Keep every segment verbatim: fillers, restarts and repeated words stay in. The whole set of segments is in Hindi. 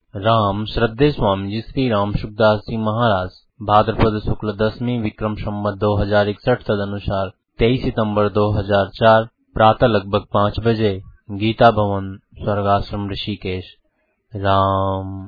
राम श्रद्धेय स्वामी जी श्री राम सुखदास जी महाराज भाद्रपद शुक्ल दशमी विक्रम संवत दो हजार इकसठ तदनुसार तेईस सितंबर दो हजार चार प्रातः लगभग पाँच बजे गीता भवन स्वर्गाश्रम ऋषिकेश। राम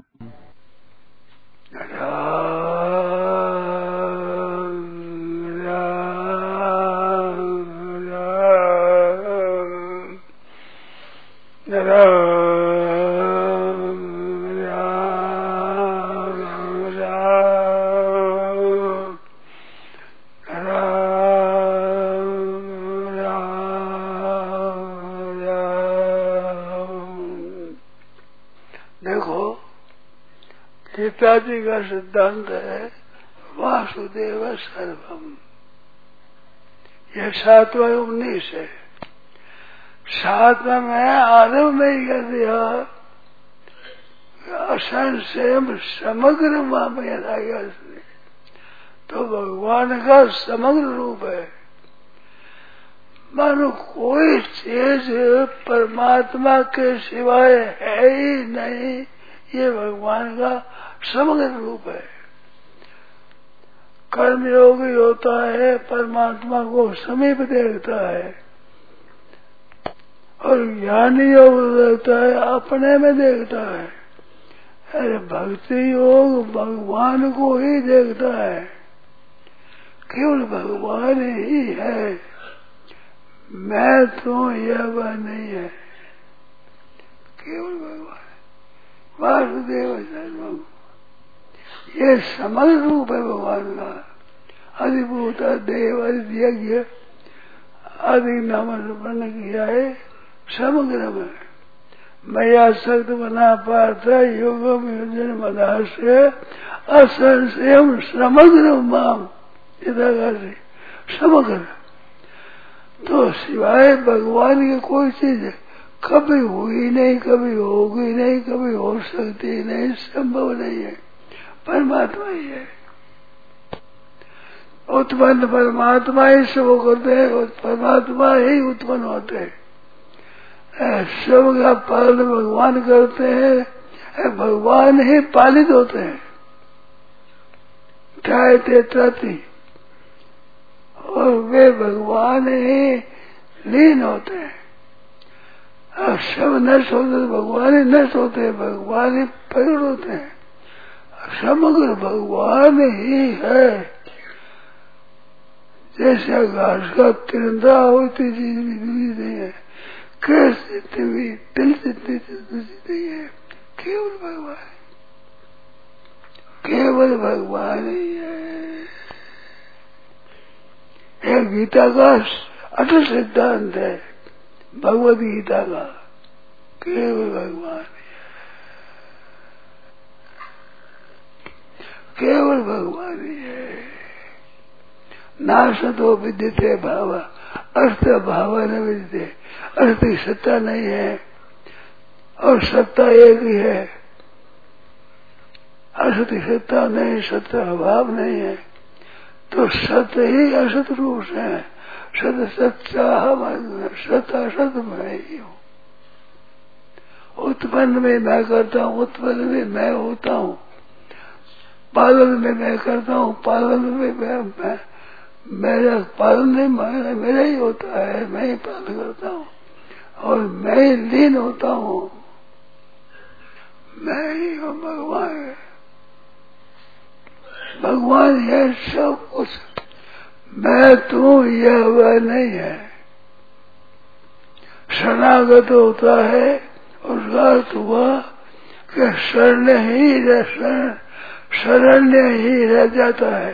गीता जी का सिद्धांत है वासुदेव सर्वम। यह सातवां उन्नीस है। सातवां में आरम्भ नहीं कर दिया, असंशय समग्र मां में आ गया इसने। तो भगवान का समग्र रूप है। मानो कोई चीज परमात्मा के सिवाय है ही नहीं, ये भगवान का समग्र रूप है। कर्म योगी होता है, परमात्मा को समीप देखता है, और ज्ञानी योग देखता है, अपने में देखता है। अरे भक्ति योग भगवान को ही देखता है, केवल भगवान ही है, मैं तो यह वह नहीं है, केवल भगवान। वासुदेव सर्वम, ये समग्र रूप है भगवान का। अधिभूत देव यज्ञ आदि नाम वर्ण किया है समग्र में। मैया शक्त बना पाता योगम योजन मदाश्रय असंशयम समग्र माम, से समग्र। तो सिवाय भगवान की कोई चीज कभी हुई नहीं, कभी होगी नहीं, कभी हो सकती नहीं, संभव नहीं है। परमात्मा ही है। उत्पन्न परमात्मा ही सब करते हैं, परमात्मा ही उत्पन्न होते हैं। सब का पालन भगवान करते हैं, भगवान ही पालित होते हैं। त्रायते त्रति, और वे भगवान ही लीन होते हैं। सब नष्ट होते, भगवान ही नष्ट होते हैं, भगवान ही प्रकट होते हैं। समग्र भगवान ही है। जैसे आकाश का तिरंदा होती चीज भी नहीं है, कैसे भी दिल जितनी नहीं है, केवल भगवान, केवल भगवान ही है। यह गीता का अटल सिद्धांत है, भगवद गीता का, केवल भगवान, केवल भगवान ही है। नाशतो विद्यते भाव, अर्थ भाव न विद्यते। अर्थ की सत्ता नहीं है, और सत्ता एक ही है। असत की सत्ता नहीं, सत्ता अभाव नहीं है, तो सत्य ही असत रूप है। सत सच्चा हम, सत असत मैं ही हूँ। उत्पन्न में मैं करता हूँ, उत्पन्न में मैं होता हूँ। पालन में मैं करता हूँ, पालन में मैं, मैं मेरा पालन नहीं मेरा, मेरा ही होता है, मैं ही पालन करता हूँ, और मैं ही लीन होता हूँ। मैं ही हूँ भगवान। भगवान है सब कुछ, मैं तू यह वह नहीं है। शरणागत होता है, उसका अर्थ हुआ कि शरण ही शरण शरण्य ही रह जाता है।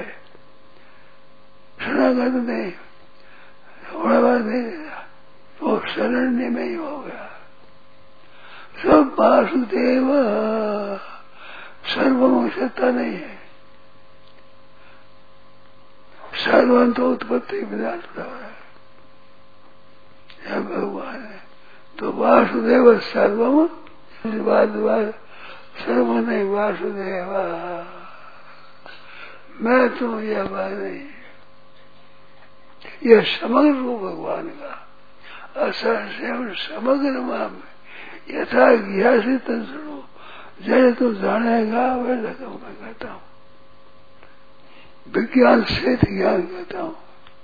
शरणागत नहीं, थोड़ा बार नहीं रहा, वो शरण्य में ही हो गया। सब वासुदेव सर्वम सत्ता नहीं है। सर्वं तो उत्पत्ति विधान है, यह भगवान है। तो वासुदेव सर्वम, बाद बाद सर्व नहीं, वासुदेव मैं तो यह बात नहीं। यह समग्र रूप भगवान का असंशय समग्र माम यथा ज्ञासी तंसरो, जैसे तू जानेगा वैसे तो मैं कहता हूँ। विज्ञान सहित ज्ञान कहता हूँ,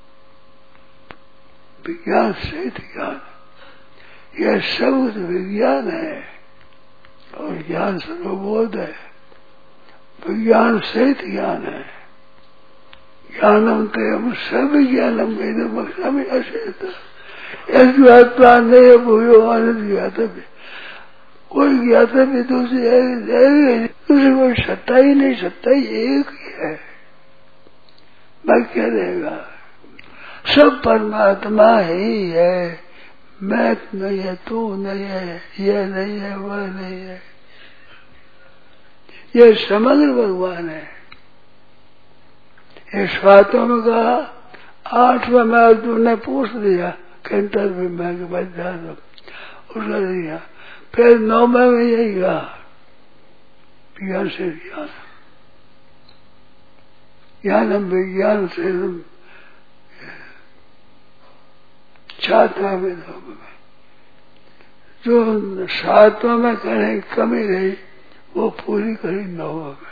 विज्ञान सहित ज्ञान। यह सब विज्ञान है और ज्ञान सर्वबोध है। विज्ञान सहित ज्ञान है। ज्ञानम ते हम सब ज्ञानम वेदम अक्षामी अशेष ज्ञाता नहीं भूयो आनंद ज्ञातव्य। कोई ज्ञातव्य दूसरी दूसरी कोई सत्ता ही नहीं, सत्ता ही एक ही है। मैं क्या रहेगा? सब परमात्मा ही है। मैं नहीं है, तू नहीं है, यह नहीं है, वह नहीं है, यह समग्र भगवान है। इस बातों में कहा आठवां में अर्जुन ने पूछ दिया कैंटर में मैं के बाद ध्यान उसका दिया। फिर नौवे में यही कहा ज्ञान से ज्ञान, ज्ञानम विज्ञान से सातवां में नौवे में जो सातवां में कहीं कमी रही वो पूरी करी नौवा में।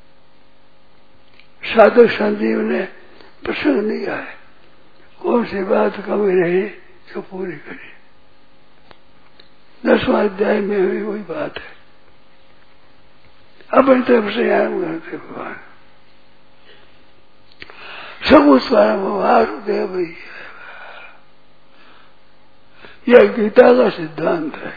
साधक संजीव ने प्रसंग दिया है कौन सी बात कमी रही जो पूरी करी। दसवां अध्याय में भी वही बात है। अपनी तरफ से आराम करते भगवान सब उसका वासुदेव ही है। यह गीता का सिद्धांत है।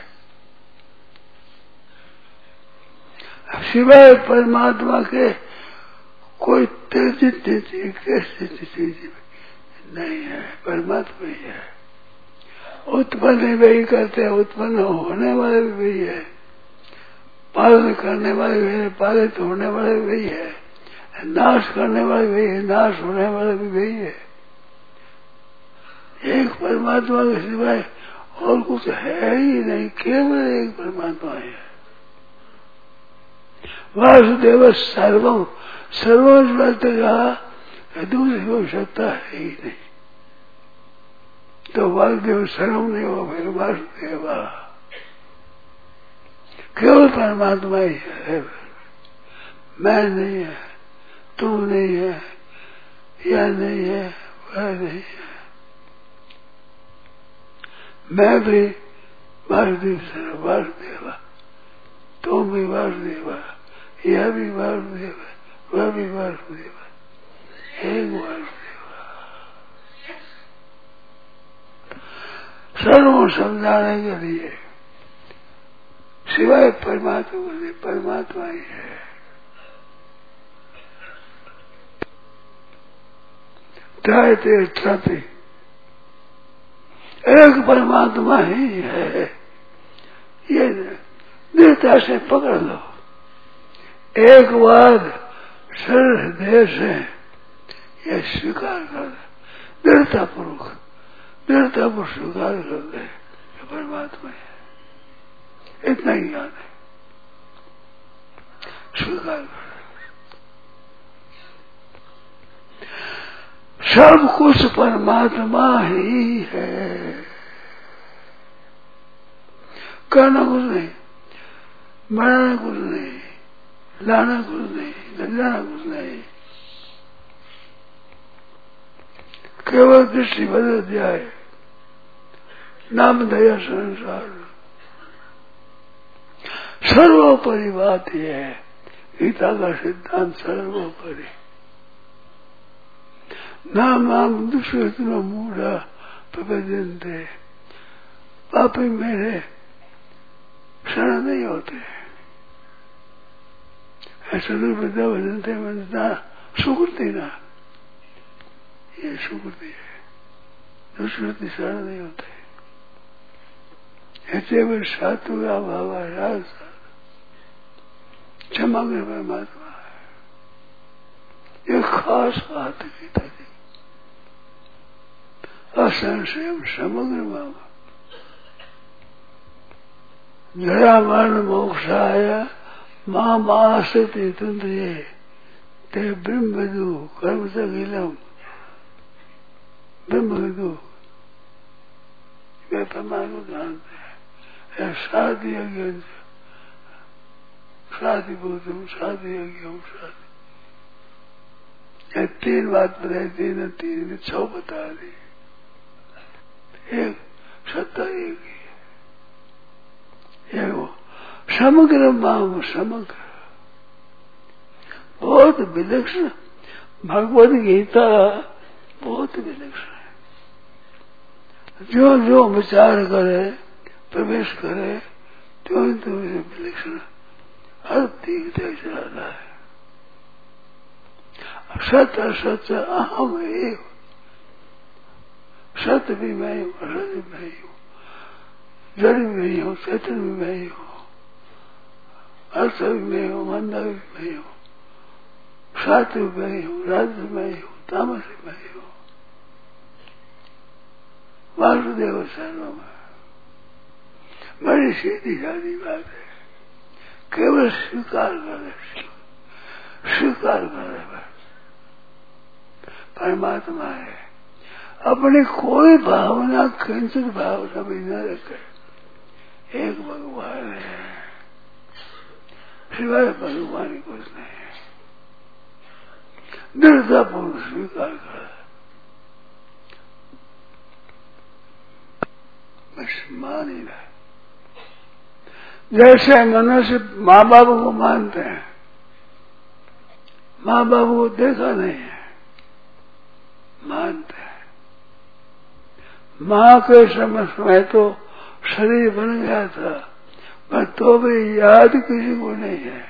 सिवाय परमात्मा के कोई तीसरी चीज नहीं है, परमात्मा ही है। उत्पन्न वही करते हैं, उत्पन्न होने वाले भी वही है, पालन करने वाले भी है, पालित होने वाले भी वही है, नाश करने वाले भी है, नाश होने वाले भी वही है। एक परमात्मा के सिवाय और कुछ है ही नहीं, केवल एक परमात्मा है। वासुदेव सर्वम सर्वम कहा दूसरी कोई सत्ता है ही नहीं। तो वासुदेव सर्वम नहीं हो फिर वासुदेव केवल परमात्मा ही है। मैं नहीं है, तू नहीं है, यह नहीं है, वह नहीं है। मैं भी वासुदेव सर्व वासुदेव, तुम भी वासुदेव, यह भी वासुदेव, वह भी वासुदेव, एक वासुदेव। सर्व समझाने के लिए सिवाय परमात्मा के परमात्मा ही है। त्रायते त्राति एक परमात्मा ही है। ये दृढ़ता से पकड़ लो। एक बार सर्व हृदय से यह स्वीकार कर दे, दृढ़ता पूर्वक दृढ़ता पर स्वीकार कर दे परमात्मा है। इतना ही ज्ञान है, स्वीकार कर सब कुछ परमात्मा ही है। करना कुछ नहीं, मरना कुछ नहीं, लाना कुछ नहीं, जाना कुछ नहीं, केवल दृष्टि बदल जाए। नाम दया संसार सर्वोपरि बात यह है। गीता का सिद्धांत सर्वोपरि। नाम नाम दुष्कृतनो मूढ़ा प्रपद्यन्ते पापी मेरे शरण नहीं होते। ऐसा दुर्वृत्ता भजनते मनता सुकृति ना, ये सुकृति है। दुष्कृति शरण नहीं होते। ऐसे में सात्विक भाव राज समग्र परमात्मा है। ये खास बात है गीता की। असंशय समग्र भाव जरा मरण मोक्षाय माम आश्रिते तंत्रे ते ब्रह्मविदु कर्म सकीलम ब्रह्मविदु वे परमात्मा जानते हैं। शादी शादी भूतम शादी यज्ञम शादी, तीन बात बताई, तीन तीन छह बता दी। एक सत्ता एक ही है, वो समग्र माम समग्र, बहुत विलक्षण। भगवद गीता बहुत विलक्षण है। जो जो विचार करे, प्रवेश करे, त्यों त्यों विलक्षण हर दिखते चला रहा है। सत असत अहम एव, सत्य भी मैं हूँ, असत भी मैं हूँ, जड़ भी मैं हूँ, चेतन भी मैं हूँ, अर्थ भी मैं हूँ, मंदा भी मैं हूँ, सात्व भी मैं हूँ, राज भी मैं हूँ, तामस भी मैं हूँ। वासुदेव सर्वम, बड़ी सीधी साधी बात है। केवल स्वीकार करे, स्वीकार करे बस परमात्मा है। अपनी कोई भावना, किंचित भावना भी न रखे, एक भगवान है, सिवाय भगवान कुछ नहीं है। दृढ़तापूर्वक स्वीकार करे, बस मान ही रहे। जैसे मनुष्य माँ बाप को मानते हैं, माँ बाप को देखा नहीं है, मानते हैं। माँ के समय में तो शरीर बन गया था, पर तो भी याद किसी को नहीं है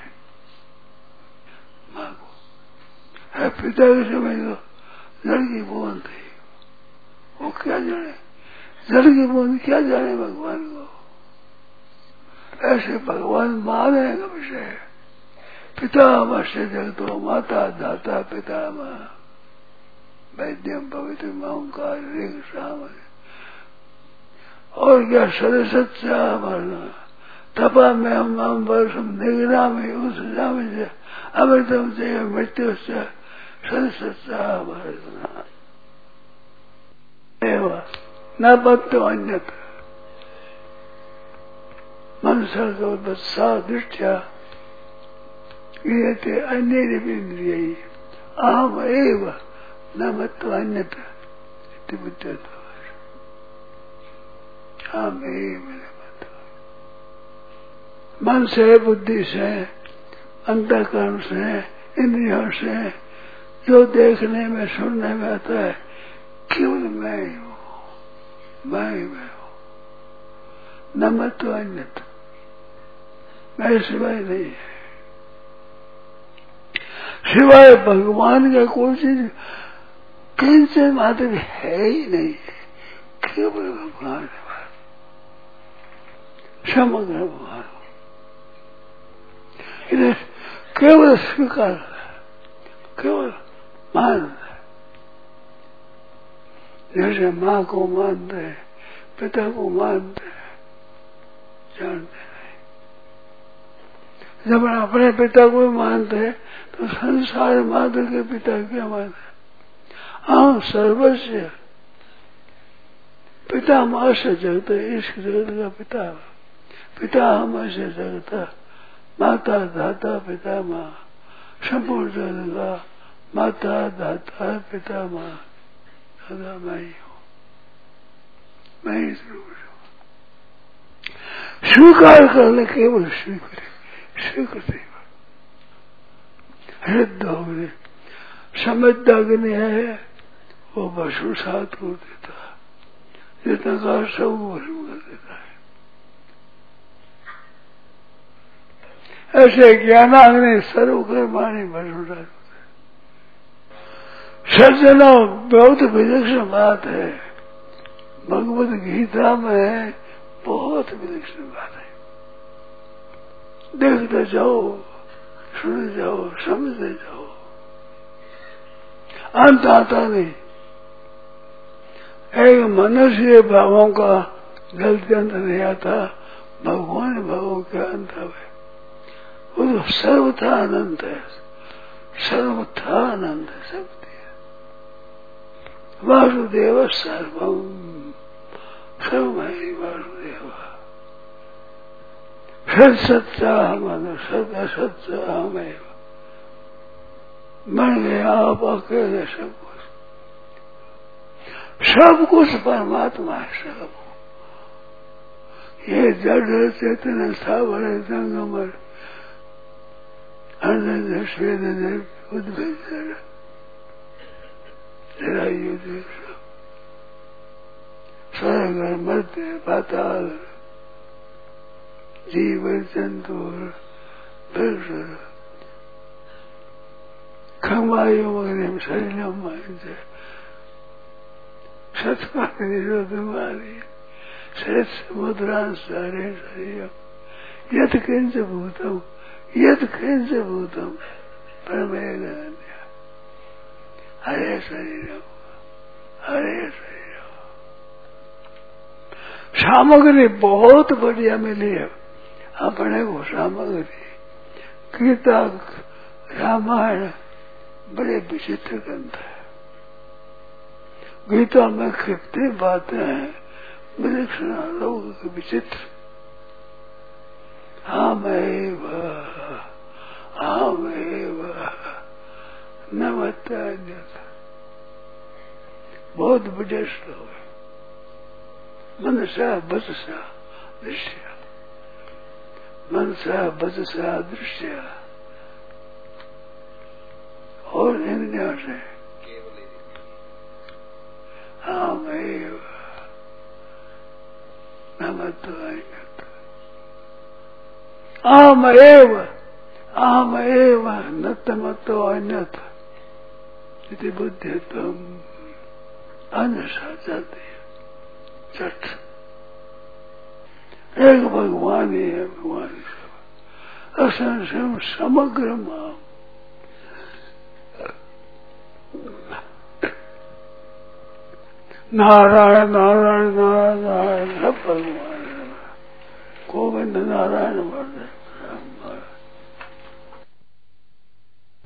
माँ को। है पिता के समय तो लड़की बोन थी, वो क्या जाने, लड़की बोन क्या जाने भगवान को। ऐसे भगवान माने का विषय है। पिता मस्य जगतो माता दाता पिता माँ, वैद्यम पवित्र ओंकार ऋग साम। और क्या सदसत्या मरना तपा में हम वर्षम निगरा में उस जामे से अमृतम से मृत्यु से सदसत्या मरना न बत्तो अन्यत्र मनसा सा दृष्टिया क्रियते अन्य इंद्रिय अहम एव न मत्व अन्यत्र बुद्धित्व। अहम एव मन से, बुद्धि से, अंतःकरण से, इंद्रियों से जो देखने में सुनने में आता है, केवल मैं ही हूँ, मैं ही मैं हूँ, न मत्व अन्यत्र, मैं सिवाय नहीं है। सिवाय भगवान का कोई चीज किंचन मात्र है ही नहीं है, केवल भगवान है, समग्र भगवान। इन्हें केवल स्वीकार केवल मान, जैसे माँ को मानते हैं, पिता को मानते हैं, जानते नहीं। जब अपने पिता को मानते हैं तो संसार मात्र के पिता क्या मानते? हाँ, सर्वस्व पिता माँ से जगत, इश्क जगत का पिता, पिता हम से जगत, माता दाता पिता माँ, संपूर्ण जगत का माता दाता पिता माँ, दादा मैं ही हूँ, मैं ही जरूर हूँ। स्वीकार कर ले, केवल स्वीकृति, स्वीकृति हृदय अग्नि, समझता अग्नि है, वो वसु सात को देता, जितना का सब वसु कर देता है। ऐसे ज्ञानाग्नि सर्वकर्माणि वसु सात। सज्जनों, बहुत विलक्षण बात है, भगवद गीता में बहुत विलक्षण बात है। देखते जाओ, सुनते जाओ, समझते जाओ, अंत आता नहीं। एक मनुष्य भावों का गलती अंत नहीं आता, भगवान भावों का अंत है। वो तो सर्वथा अनंत है, सर्वथा आनंद है, सब वासुदेव सर्वम, सर्वमय वासुदेव, सत सच्चा हम सत असच्चा हमें बन गया आप अकेले सब कुछ। सब कुछ परमात्मा है। सब ये जड़ चेतन स्थावर संगमर अनंत श्वेत उद्भिद स्वर्ग मध्य पाताल जीव जंतु खंबायु मग्निम शरीरम सत्मानी सत समुद्रांसारे शरीरम यद किंच भूतम यद किंच भूतम परमेन हरे शरीरम हरे शरीरम। सामग्री बहुत बढ़िया मिली है अपने को सामग्री। गीता रामायण बड़े विचित्र ग्रंथ है। गीता में कितनी बातें हैं विलक्षण लोग विचित्र। हमेव हमेव न मत्यान्यथा बहुत बड़े श्लोक है। मनसा वचसा दृश्य मनसा वचसा दृश्य और इंद्रियों से हमेव न मत्यान्यथा अहमेव अहमेव न तमतो अन्यथा इति बुद्धित्वम अन्यथा जाती है। चट एक भगवान ही है। भगवान सब असंशम समग्र माम नारायण नारायण नारायण नारायण सब भगवान। गोविंद नारायण बोलते